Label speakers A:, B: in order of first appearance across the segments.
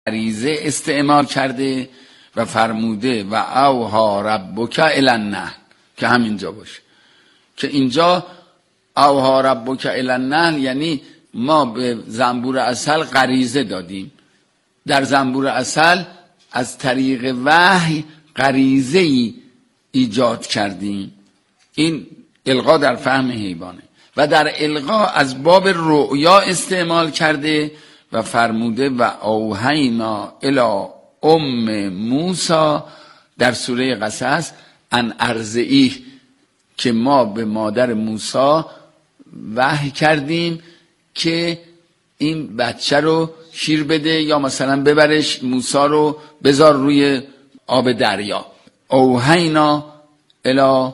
A: غریزه استعمال کرده و فرموده و اوحی ربک الی النحل، که همینجا باشه، که اینجا اوحی ربک الی النحل یعنی ما به زنبور عسل غریزه دادیم. در زنبور عسل از طریق وحی غریزه‌ای ایجاد کردیم. این القا در فهم حیوانه. و در القا از باب رؤیا استعمال کرده و فرموده و اوحینا الی ام موسی در سوره قصص ان ارضعیه، که ما به مادر موسی وحی کردیم که این بچه رو شیر بده، یا مثلا ببرش موسی رو بذار روی آب دریا. اوحینا الی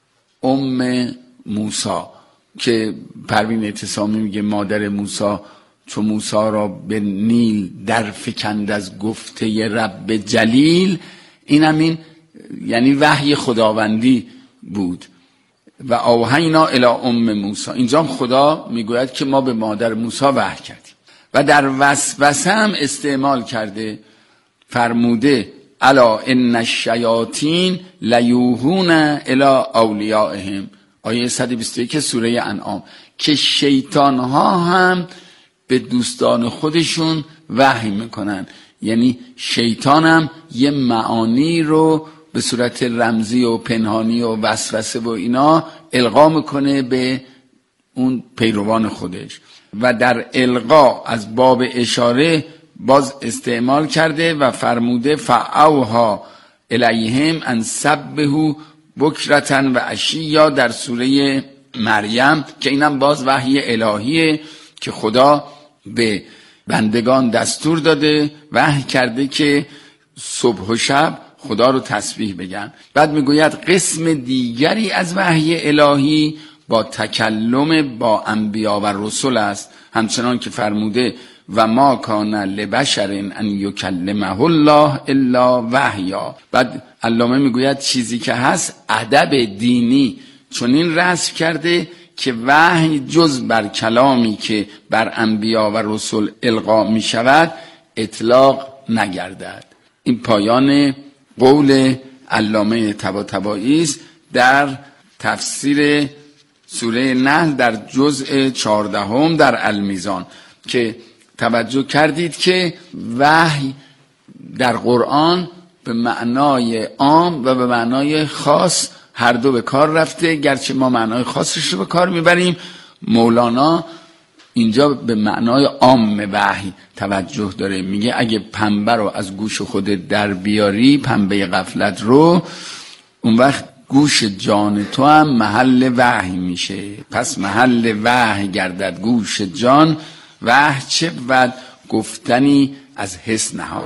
A: ام موسی، که پروین اعتصامی میگه مادر موسی چون موسی را به نیل در فکند از گفته رب جلیل، این همین یعنی وحی خداوندی بود. و اوحینا الی ام موسی، اینجا خدا میگوید که ما به مادر موسی وحی کردیم. و در وسوسه هم استعمال کرده، فرموده الا ان الشیاطین لیوحون الی اولیائهم، آیه 121 سوره انعام، که شیطان ها هم به دوستان خودشون وحی میکنن. یعنی شیطان هم یه معانی رو به صورت رمزی و پنهانی و وسوسه و اینا القا میکنه به اون پیروان خودش. و در القا از باب اشاره باز استعمال کرده و فرموده فاوحی الیهم ان سبحوا بکرة و عشیا در سوره مریم، که اینم باز وحی الهیه که خدا به بندگان دستور داده، وحی کرده که صبح و شب خدا رو تسبیح بگن. بعد میگوید قسم دیگری از وحی الهی با تکلم با انبیا و رسول است، همچنان که فرموده و ما کان لبشر ان یکلمه الله الا وحیا. بعد علامه میگوید چیزی که هست ادب دینی چنین رسم کرده که وحی جز بر کلامی که بر انبیا و رسول القا می شود اطلاق نگردد. این پایان قول علامه طباطبایی است در تفسیر سوره نحل در جزء 14 در المیزان، که توجه کردید که وحی در قرآن به معنای عام و به معنای خاص هر دو به کار رفته. گرچه ما معنای خاصش رو به کار میبریم، مولانا اینجا به معنای عام وحی توجه داره. میگه اگه پنبه رو از گوش خودت در بیاری، پنبه غفلت رو، اون وقت گوش جان تو هم محل وحی میشه. پس محل وحی گردد گوش جان، وحی چه بود گفتنی از حس نهان.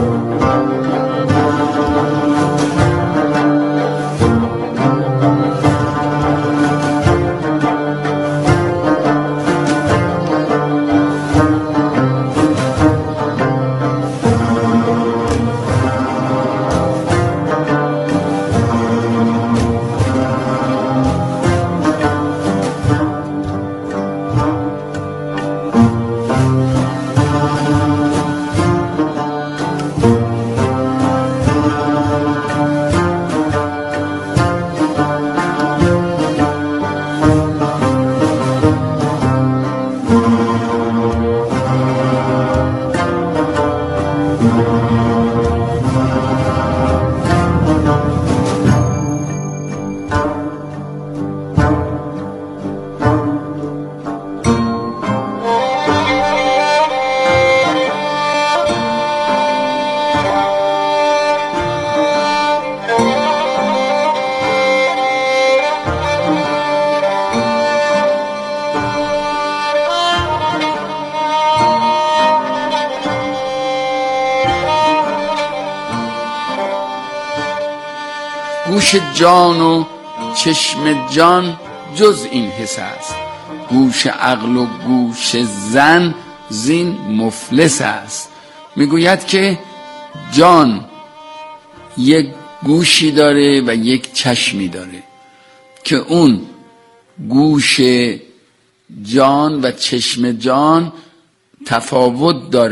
A: گوش جان و چشم جان جز این حس است، گوش عقل و گوش زن زین مفلس است. میگوید که جان یک گوشی داره و یک چشمی داره که اون گوش جان و چشم جان تفاوت داره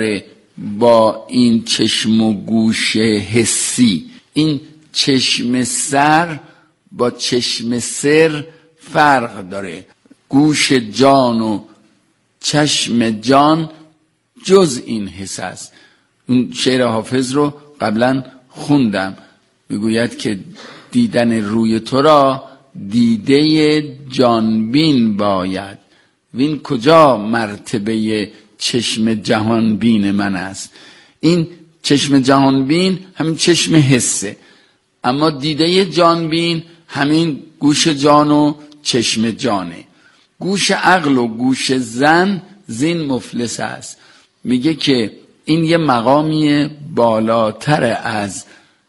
A: با این چشم و گوش حسی. این چشم سر با چشم سر فرق داره. گوش جان و چشم جان جز این حس است. اون شعر حافظ رو قبلا خوندم، میگوید که دیدن روی تو را دیده جانبین باید، وین کجا مرتبه چشم جهانبین من است. این چشم جهانبین همین چشم حسه، اما دیده جانبین همین گوش جان و چشم جانه. گوش عقل و گوش زن زین مفلس است. میگه که این یه مقامی بالاتر از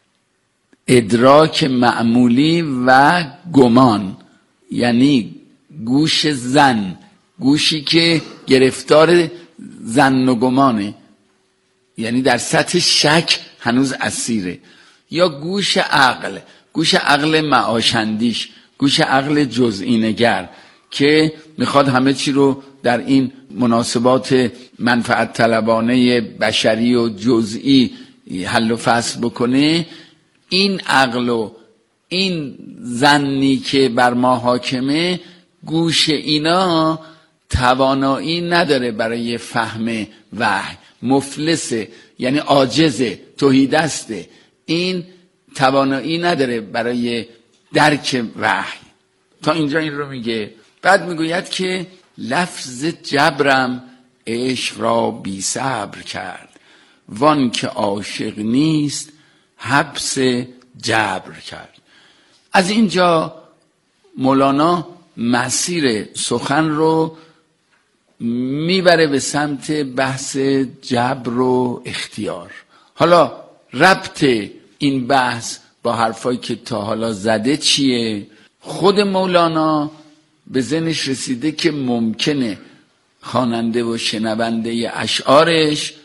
A: ادراک معمولی و گمان. یعنی گوش زن، گوشی که گرفتار ظن و گمانه، یعنی در سطح شک هنوز اسیره. یا گوش عقل، گوش عقل معاشندیش، گوش عقل جزئی نگر که میخواد همه چی رو در این مناسبات منفعت طلبانه بشری و جزئی حل و فصل بکنه. این عقل و این ظنی که بر ما حاکمه، گوش اینا توانایی نداره برای فهم وحی، مفلسه، یعنی عاجزه، تهیدسته. این توانایی نداره برای درک وحی. تا اینجا این رو میگه. بعد میگوید که لفظ جبرم عشق را بی صبر کرد، وان که عاشق نیست حبس جبر کرد. از اینجا مولانا مسیر سخن رو میبره به سمت بحث جبر و اختیار. حالا ربط این بحث با حرفایی که تا حالا زده چیه؟ خود مولانا به ذهنش رسیده که ممکنه خواننده و شنونده اشعارش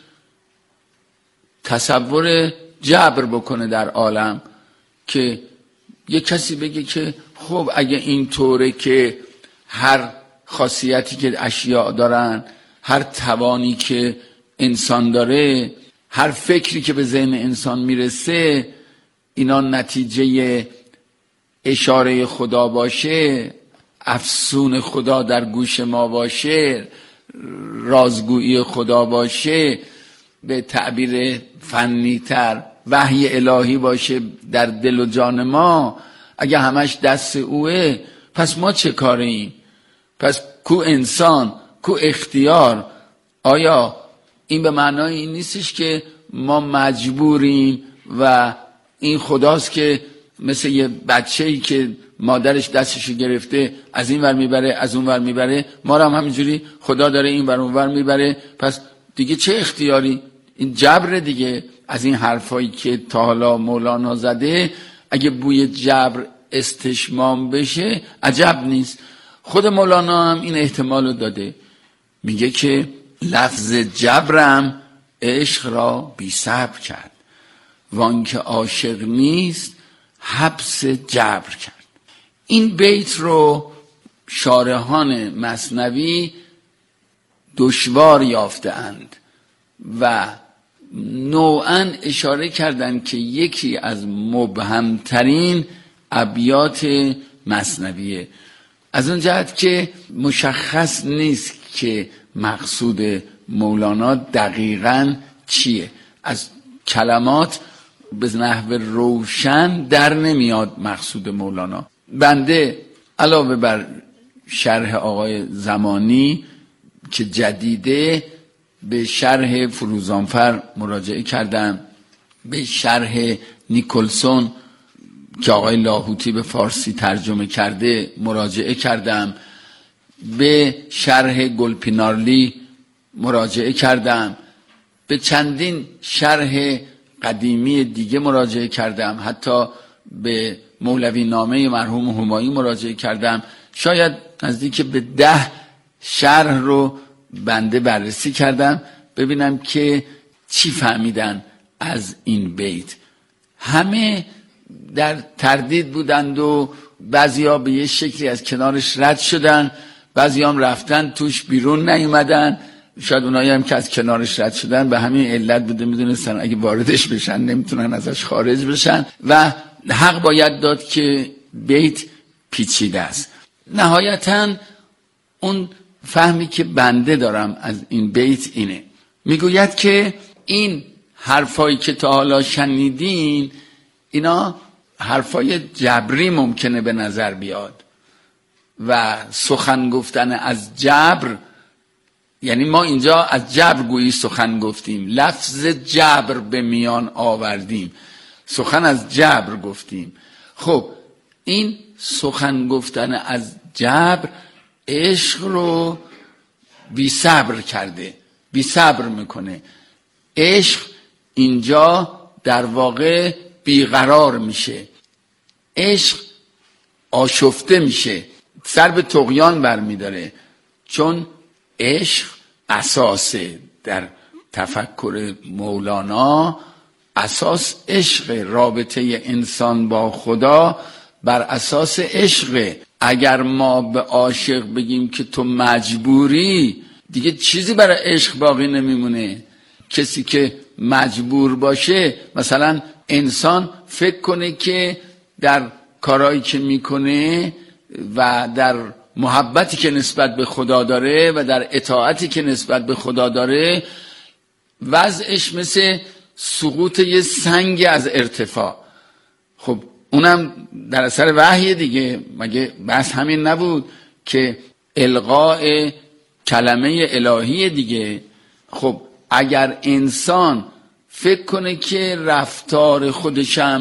A: تصور جبر بکنه در عالم، که یه کسی بگه که خب اگه این طوره که هر خاصیتی که اشیاء دارن، هر توانی که انسان داره، هر فکری که به ذهن انسان میرسه، اینا نتیجه اشاره خدا باشه، افسون خدا در گوش ما باشه، رازگویی خدا باشه، به تعبیر فنی تر وحی الهی باشه در دل و جان ما، اگه همش دست اوه، پس ما چه کاریم؟ پس کو انسان، کو اختیار؟ آیا این به معنای این نیستش که ما مجبوریم و این خداست که مثل یه بچه‌ای که مادرش دستشو گرفته از این ور میبره از اون ور میبره، ما رو هم همینجوری خدا داره این ور اون ور میبره، پس دیگه چه اختیاری؟ این جبر دیگه. از این حرفایی که تا حالا مولانا زده اگه بوی جبر استشمام بشه عجب نیست. خود مولانا هم این احتمال رو داده، میگه که لفظ جبرم عشق را بی صبر کرد، وان که عاشق نیست حبس جبر کرد. این بیت رو شارحان مثنوی دشوار یافته اند و نوعاً اشاره کردند که یکی از مبهمترین ابیات مثنویه، از اون جهت که مشخص نیست که مقصود مولانا دقیقاً چیه. از کلمات به نحو روشن در نمیاد مقصود مولانا. بنده علاوه بر شرح آقای زمانی که جدیده، به شرح فروزانفر مراجعه کردم، به شرح نیکلسون که آقای لاهوتی به فارسی ترجمه کرده مراجعه کردم، به شرح گلپینارلی مراجعه کردم، به چندین شرح قدیمی دیگه مراجعه کردم، حتی به مولوی نامه مرحوم همایی مراجعه کردم. شاید نزدیک به 10 شرح رو بنده بررسی کردم ببینم که چی فهمیدن از این بیت. همه در تردید بودند و بعضیا به یه شکلی از کنارش رد شدن، بعضی هم رفتن توش بیرون نیومدن شاید اونایی هم که از کنارش رد شدن به همین علت بوده، میدونستن اگه واردش بشن نمیتونن ازش خارج بشن و حق باید داد که بیت پیچیده است. نهایتاً اون فهمی که بنده دارم از این بیت اینه، میگوید که این حرفایی که تا حالا شنیدین اینا حرفای جبری ممکنه به نظر بیاد و سخن گفتن از جبر، یعنی ما اینجا از جبر گویی سخن گفتیم، لفظ جبر به میان آوردیم، سخن از جبر گفتیم. خب این سخن گفتن از جبر عشق رو بی صبر کرده، بی صبر میکنه. عشق اینجا در واقع بیقرار میشه، عشق آشفته میشه، سر به طغیان برمیداره، چون عشق اساسه. در تفکر مولانا اساس عشق، رابطه انسان با خدا بر اساس عشق. اگر ما به عاشق بگیم که تو مجبوری، دیگه چیزی برای عشق باقی نمیمونه. کسی که مجبور باشه، مثلا انسان فکر کنه که در کارهایی که میکنه و در محبتی که نسبت به خدا داره و در اطاعتی که نسبت به خدا داره وضعش مثل سقوط یه سنگ از ارتفاع. خب اونم در اثر وحی دیگه، مگه بس همین نبود که القاء کلمه الهی دیگه. خب اگر انسان فکر کنه که رفتار خودشم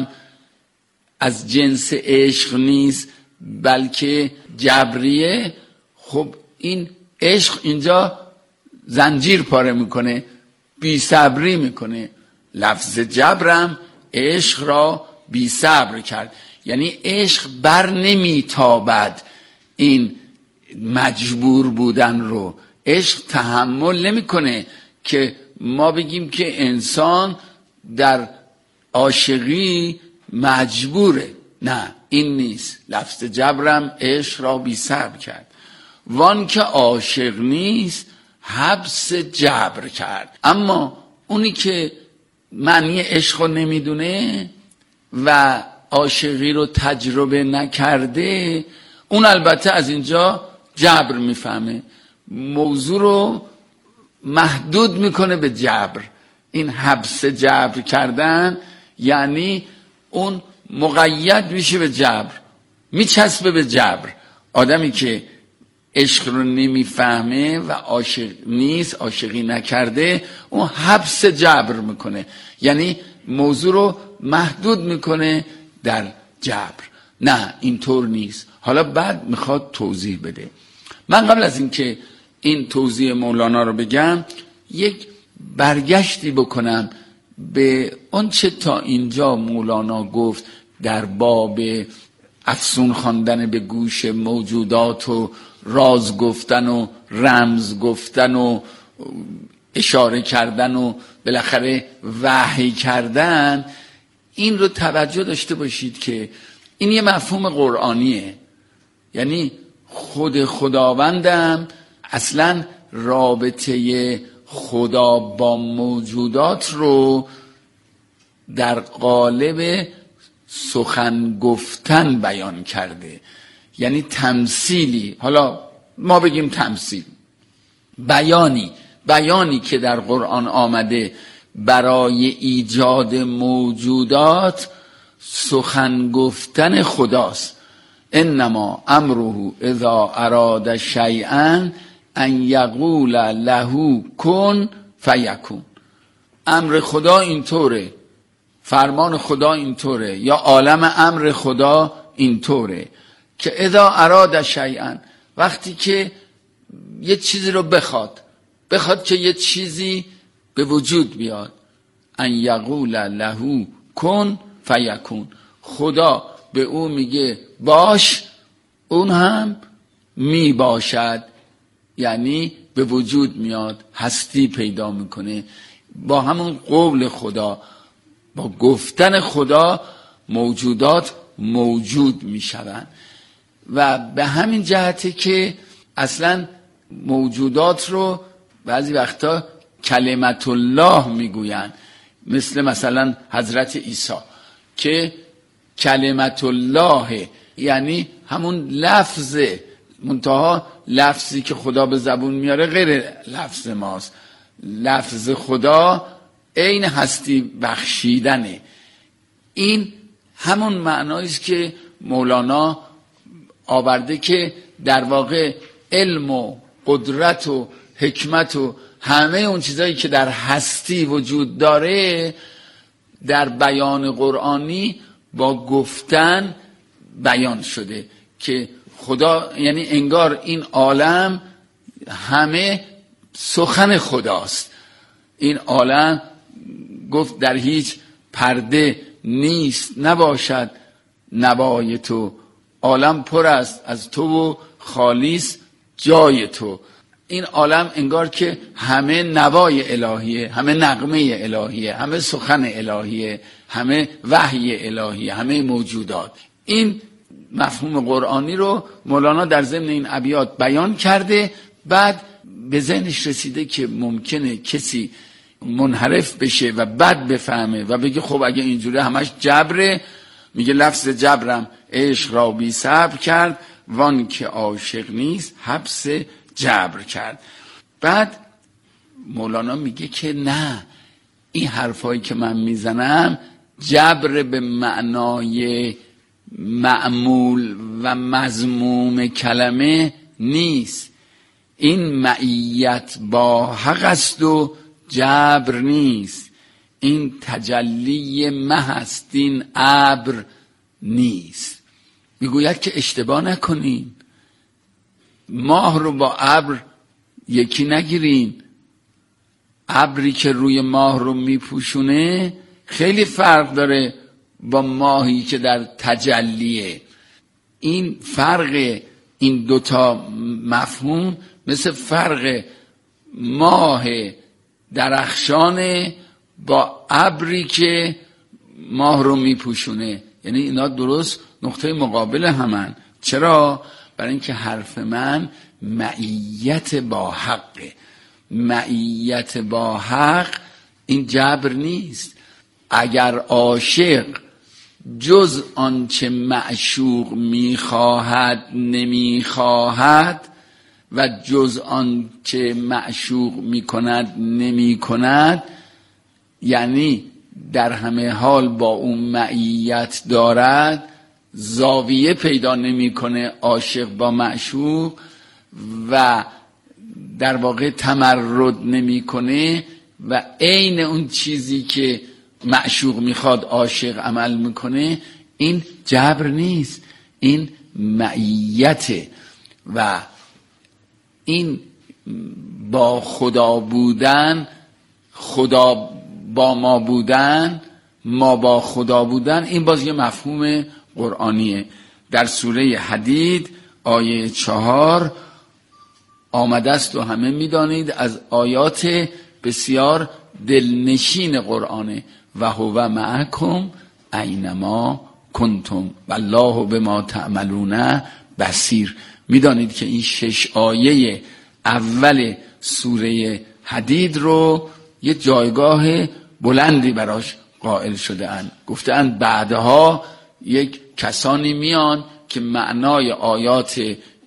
A: از جنس عشق نیست بلکه جبریه، خب این عشق اینجا زنجیر پاره میکنه، بی صبری میکنه. لفظ جبرم عشق را بی صبر کرد، یعنی عشق بر نمیتابد این مجبور بودن رو، عشق تحمل نمیکنه که ما بگیم که انسان در عاشقی مجبوره. نه، این نیست. لفظ جبرم عشق را بی صبر کرد، وان که عاشق نیست حبس جبر کرد. اما اونی که معنی عشق رو نمیدونه و عاشقی رو تجربه نکرده، اون البته از اینجا جبر میفهمه، موضوع رو محدود میکنه به جبر. این حبس جبر کردن یعنی اون مقید میشه به جبر، میچسبه به جبر. آدمی که عشق رو نمیفهمه و عاشق نیست، عاشقی نکرده، اون حبس جبر میکنه، یعنی موضوع رو محدود میکنه در جبر. نه، اینطور نیست. حالا بعد میخواد توضیح بده. من قبل از اینکه این توضیح مولانا رو بگم یک برگشتی بکنم به اون چه تا اینجا مولانا گفت در باب افسون خواندن به گوش موجودات و راز گفتن و رمز گفتن و اشاره کردن و بالاخره وحی کردن. این رو توجه داشته باشید که این یه مفهوم قرآنیه، یعنی خود خداوندم اصلا رابطه خدا با موجودات رو در قالب سخن گفتن بیان کرده، یعنی تمثیلی. حالا ما بگیم تمثیل، بیانی که در قرآن آمده برای ایجاد موجودات سخن گفتن خداست. انما امره اذا اراد شیئا ان یقول له کن فیکون. امر خدا اینطوره، فرمان خدا اینطوره، یا عالم امر خدا اینطوره که اذا اراد شیئا، وقتی که یه چیزی رو بخواد که یه چیزی به وجود بیاد، ان یقول له کن فیکون، خدا به او میگه باش، اون هم می باشد، یعنی به وجود میاد، هستی پیدا میکنه. با همون قول خدا، با گفتن خدا موجودات موجود میشوند. و به همین جهته که اصلا موجودات رو بعضی وقتا کلمت الله میگوین، مثلا حضرت عیسی که کلمت الله یعنی همون لفظه، منتها لفظی که خدا به زبون میاره غیر لفظ ماست. لفظ خدا عین هستی بخشیدنه. این همون معناییست که مولانا آورده که در واقع علم و قدرت و حکمت و همه اون چیزایی که در هستی وجود داره در بیان قرآنی با گفتن بیان شده، که خدا یعنی انگار این عالم همه سخن خداست. این عالم گفت در هیچ پرده نیست نباشد نوای تو، عالم پر است از تو و خالیست جای تو. این عالم انگار که همه نوای الهیه، همه نغمه الهیه، همه سخن الهیه، همه وحی الهیه، همه موجودات. این مفهوم قرآنی رو مولانا در ضمن این ابیات بیان کرده. بعد به ذهنش رسیده که ممکنه کسی منحرف بشه و بد بفهمه و بگه خب اگه اینجوری همش جبره، میگه لفظ جبرم عشق را بی صبر کرد، وان که عاشق نیست حبس جبر کرد. بعد مولانا میگه که نه، این حرفایی که من میزنم جبر به معنای معمول و مضموم کلمه نیست، این معیت با حق است و جبر نیست، این تجلی مه است این ابر نیست. میگوید که اشتباه نکنین، ماه رو با ابر یکی نگیرین. ابری که روی ماه رو میپوشونه خیلی فرق داره با ماهی که در تجلیه. این فرق این دوتا مفهوم مثل فرق ماه درخشانه با ابری که ماه رو میپوشونه. یعنی اینا درست نقطه مقابل همن. چرا؟ برای اینکه حرف من معیت با حقه. معیت با حق این جبر نیست. اگر عاشق جز آنچه معشوق میخواهد نمیخواهد و جز آنچه معشوق میکند نمیکند، یعنی در همه حال با اون معیت دارد، زاویه پیدا نمیکنه عاشق با معشوق و در واقع تمرد نمیکنه و عین اون چیزی که معشوق میخواد عاشق عمل میکنه، این جبر نیست، این معیته. و این با خدا بودن، خدا با ما بودن، ما با خدا بودن، این باز یه مفهوم قرآنیه. در سوره حدید آیه 4 آمده است و همه میدانید از آیات بسیار دلنشین قرآنه: و هو معکم اینما کنتم والله بما تعملون بصیر. میدانید که این 6 آیه اول سوره حدید رو یه جایگاه بلندی براش قائل شده اند. گفته اند بعدها یک کسانی میان که معنای آیات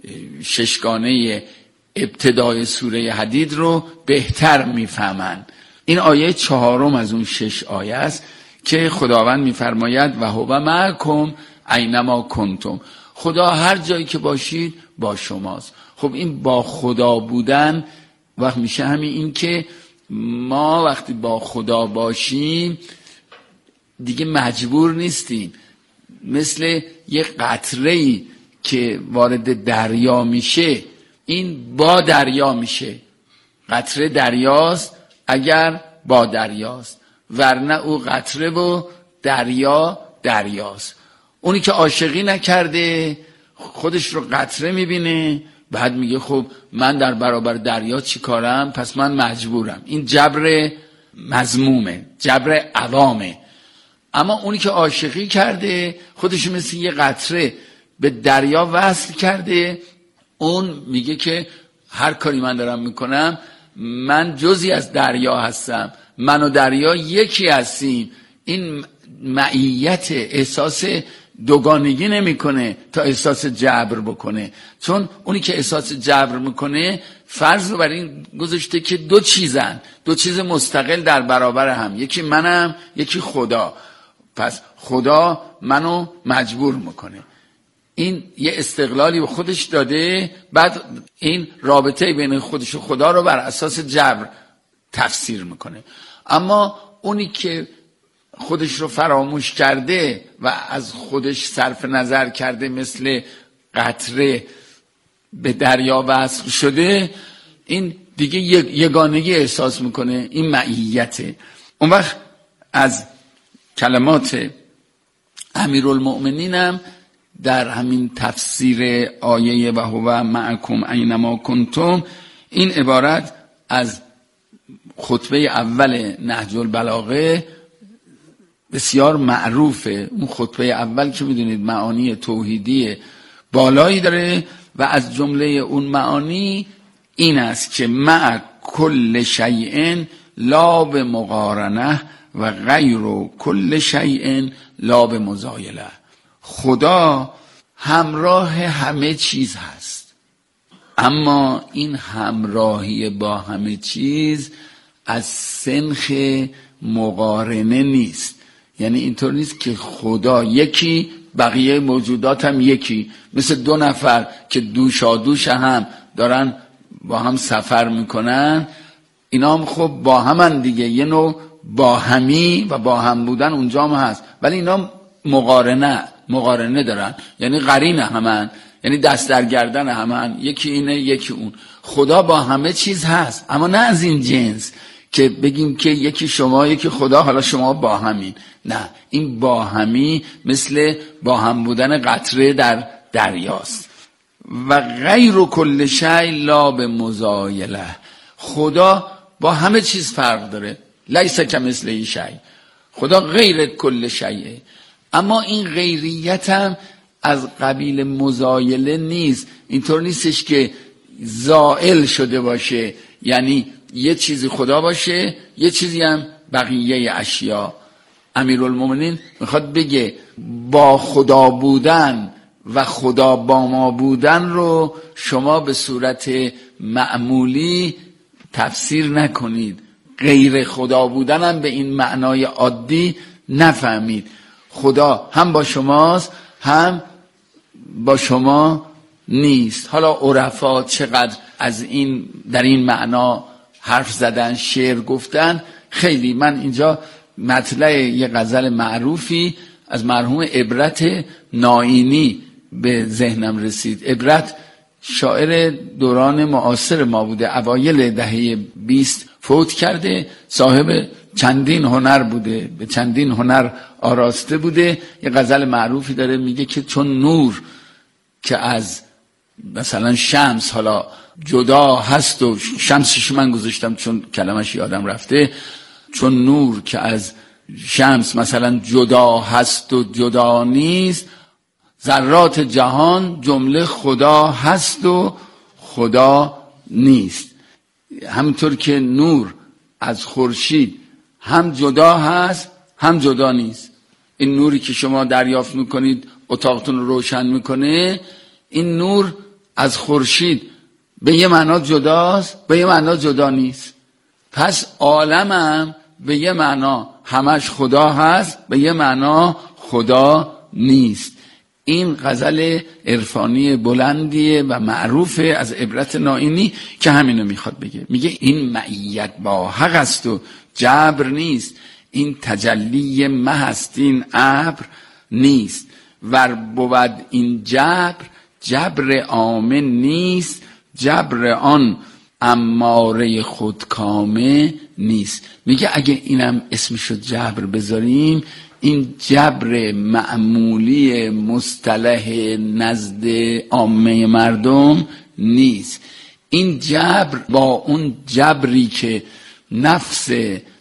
A: 6گانه ابتدای سوره حدید رو بهتر میفهمند. این آیه 4 از اون 6 آیه است که خداوند میفرماید و هو معکم اینما کنتم. خدا هر جایی که باشید با شماست. خب این با خدا بودن وقت میشه همین این که ما وقتی با خدا باشیم دیگه مجبور نیستیم. مثل یه قطره‌ای که وارد دریا میشه، این با دریا میشه. قطره دریاست اگر با دریاست، ورنه او قطره و دریا دریاست. اونی که عاشقی نکرده خودش رو قطره میبینه، بعد میگه خب من در برابر دریا چی کارم، پس من مجبورم. این جبر مذمومه، جبر عوامه. اما اونی که عاشقی کرده خودش مثل یه قطره به دریا وصل کرده، اون میگه که هر کاری من دارم میکنم من جزئی از دریا هستم، من و دریا یکی هستیم. این معیت احساس دوگانگی نمیکنه تا احساس جبر بکنه، چون اونی که احساس جبر میکنه فرض رو بر این گذاشته که دو چیز مستقل در برابر هم، یکی منم یکی خدا، پس خدا منو مجبور میکنه. این یه استقلالی به خودش داده، بعد این رابطه بین خودش و خدا رو بر اساس جبر تفسیر میکنه. اما اونی که خودش رو فراموش کرده و از خودش صرف نظر کرده، مثل قطره به دریا وصل شده، این دیگه یگانگی احساس میکنه، این معیته. اون وقت از کلمات امیرالمؤمنین هم در همین تفسیر آیه و هو معکم اینما کنتم، این عبارت از خطبه اول نهج البلاغه بسیار معروفه. اون خطبه اول که میدونید معانی توحیدی بالایی داره و از جمله اون معانی این است که مع کل شیء لا به مقارنه و غیر کل شیء لا به مزایله. خدا همراه همه چیز هست، اما این همراهی با همه چیز از سنخ مقارنه نیست. یعنی اینطور نیست که خدا یکی بقیه موجودات هم یکی، مثل دو نفر که دوشادوش هم دارن با هم سفر میکنن، اینا هم خب با همن دیگه، یه نوع با همی و با هم بودن اونجا هم هست، ولی اینا مقارنه دارن، یعنی قرین همن، یعنی دست در گردن همن، یکی اینه یکی اون. خدا با همه چیز هست، اما نه از این جنس که بگیم که یکی شما یکی خدا، حالا شما با همین. نه، این با همی مثل با هم بودن قطره در دریاست. و غیر کل شیء لا به مزایله. خدا با همه چیز فرق داره، لیس کمثله شیء، خدا غیر کل شیء. اما این غیریت هم از قبیل مزایله نیست، اینطور نیستش که زائل شده باشه، یعنی یه چیزی خدا باشه یه چیزی هم بقیه اشیا. امیرالمومنین میخواد بگه با خدا بودن و خدا با ما بودن رو شما به صورت معمولی تفسیر نکنید، غیر خدا بودن هم به این معنای عادی نفهمید. خدا هم با شماست هم با شما نیست. حالا عرفا چقدر از این در این معنا حرف زدن، شعر گفتن، خیلی. من اینجا مطلع یه غزل معروفی از مرحوم عبرت نائینی به ذهنم رسید. عبرت شاعر دوران معاصر ما بوده، اوایل دهه 20 فوت کرده، صاحب چندین هنر بوده، به چندین هنر آراسته بوده. یه غزل معروفی داره میگه که چون نور که از مثلا شمس حالا جدا هست، و شمسش من گذاشتم چون کلمش یادم رفته، چون نور که از شمس مثلا جدا هست و جدا نیست، ذرات جهان جمله خدا هست و خدا نیست. همینطور که نور از خورشید هم جدا هست هم جدا نیست. این نوری که شما دریافت میکنید اتاقتون رو روشن میکنه، این نور از خورشید به یه معنا جداست، به یه معنا جدا نیست. پس عالمم به یه معنا همش خدا هست، به یه معنا خدا نیست. این غزل عرفانی بلندیه و معروفه از عبرت نائینی که همینو میخواد بگه. میگه این معیت با حق است و جبر نیست، این تجلی مه است این ابر نیست، ور بود این جبر آمن نیست، جبر آن اماره خودکامه نیست. میگه اگه اینم اسمشو جبر بذاریم، این جبر معمولی مصطلح نزد عامه مردم نیست. این جبر با اون جبری که نفس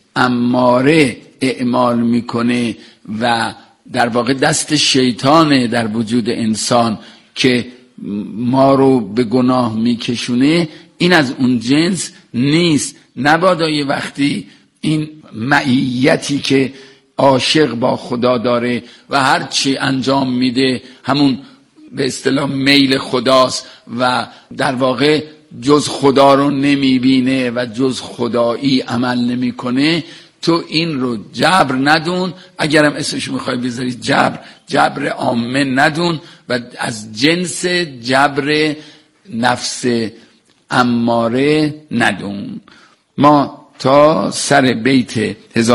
A: اماره اعمال میکنه و در واقع دست شیطانه در وجود انسان که ما رو به گناه میکشونه، این از اون جنس نیست. نبادا یه وقتی این معیتی که عاشق با خدا داره و هر چی انجام میده همون به اصطلاح میل خداست و در واقع جز خدا رو نمیبینه و جز خدایی عمل نمیکنه، تو این رو جبر ندون. اگرم اسمش میخوای بذاری جبر عامه ندون و از جنس جبر نفس اماره ندون. ما تا سر بیت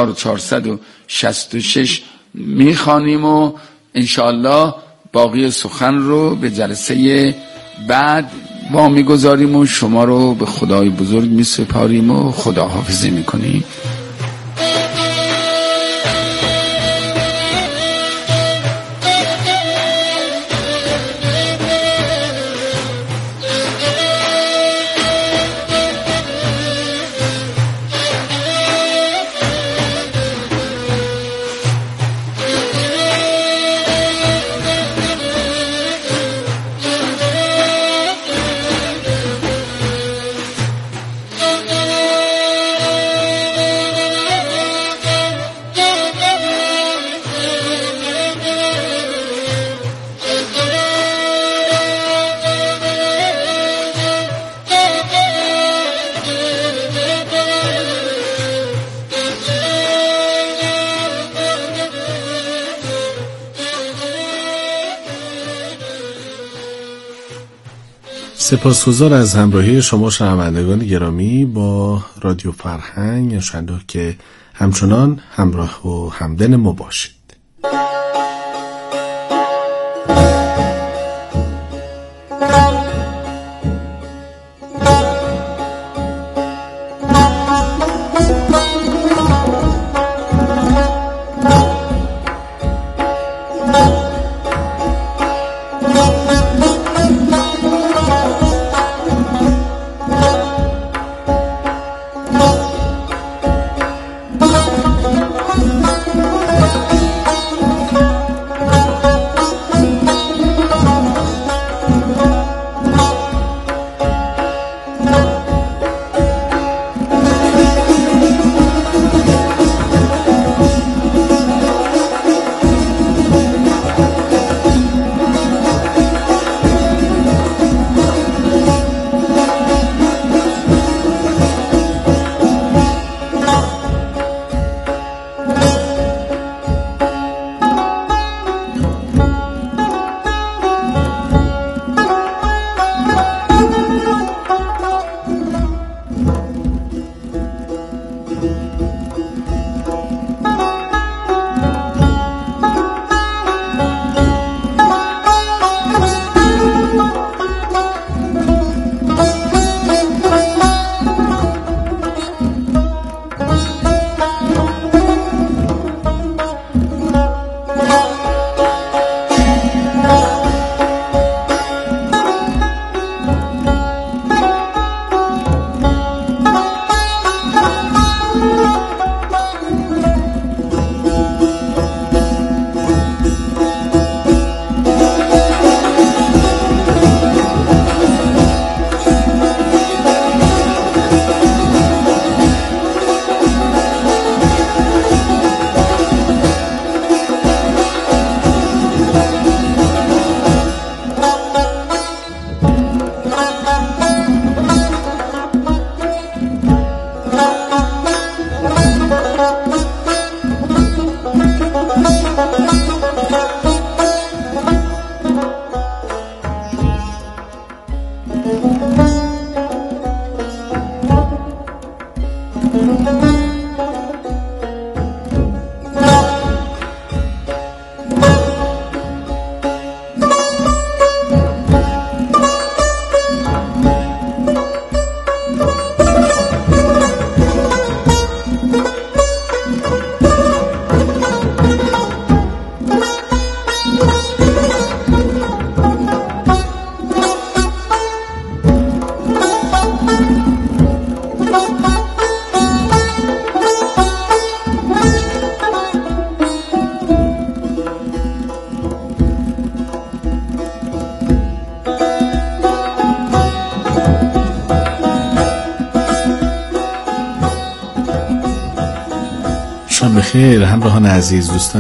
A: 1466 میخوانیم و انشاءالله باقی سخن رو به جلسه بعد با میگذاریم و شما رو به خدای بزرگ میسپاریم و خداحافظی میکنیم.
B: سپاسگزار از همراهی شما شنوندگان گرامی با رادیو فرهنگ. انشاءالله که همچنان همراه و همدل ما باشید. بخیر همراهان عزیز، دوستان